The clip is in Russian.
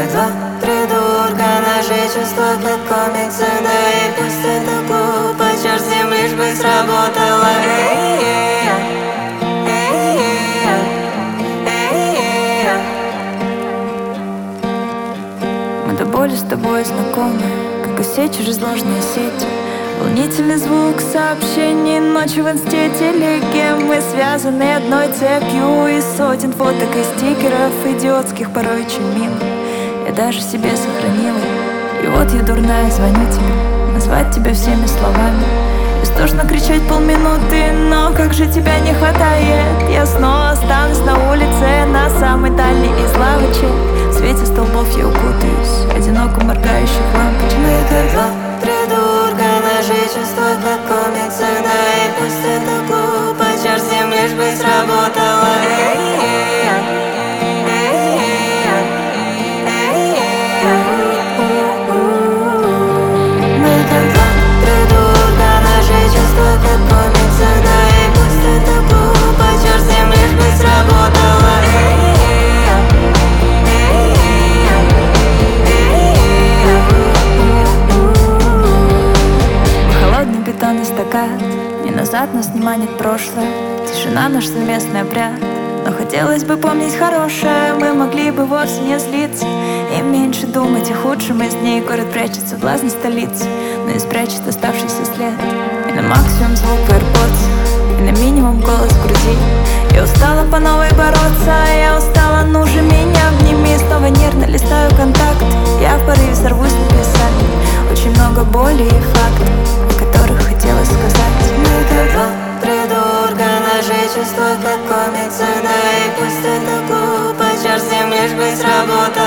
как два придурка, наши чувства как комиксы. Да и пусть это глупо, черт с ним, лишь бы сработало. Мы до боли с тобой знакомы, как и все через ложные сети. Волнительный звук сообщений ночью в инсте, телеге. Мы связаны одной цепью из сотен фоток и стикеров, идиотских порой очень милых. Я даже себе сохранила. И вот я дурная, звоню тебе, назвать тебя всеми словами. Истошно кричать полминуты, но как же тебя не хватает. Я снова останусь на улице, на самой дальней из лавочек. В свете столбов я укутаюсь, одиноко моргающих лампочек. Мы как два придурка, наши чувства как комиксы. Да и пусть это глупо, черт с ним, лишь бы сработало. Мы как два придурка, наши чувства как комиксы. Да и пусть это глупо, черт с ним, лишь бы сработало. Холодный бетонный стакан, и назад нас не манит прошлое. Тишина — наш совместный обряд, но хотелось бы помнить хорошее. Мы могли бы вовсе не злиться и меньше думать о худшем из дней. Город прячется в властной столице, но и спрячет оставшийся след. И на максимум звук в AirPods, и на минимум голос в груди. Я устала по новой бороться, я устала, ну же меня обними. Снова нервно листаю контакт, я в порыве сорвусь написать очень много боли и фактов, о которых хотелось сказать. Мы как два придурка, наши чувства как комиксы. Да и пусть это глупо, черт с ним, лишь бы сработало.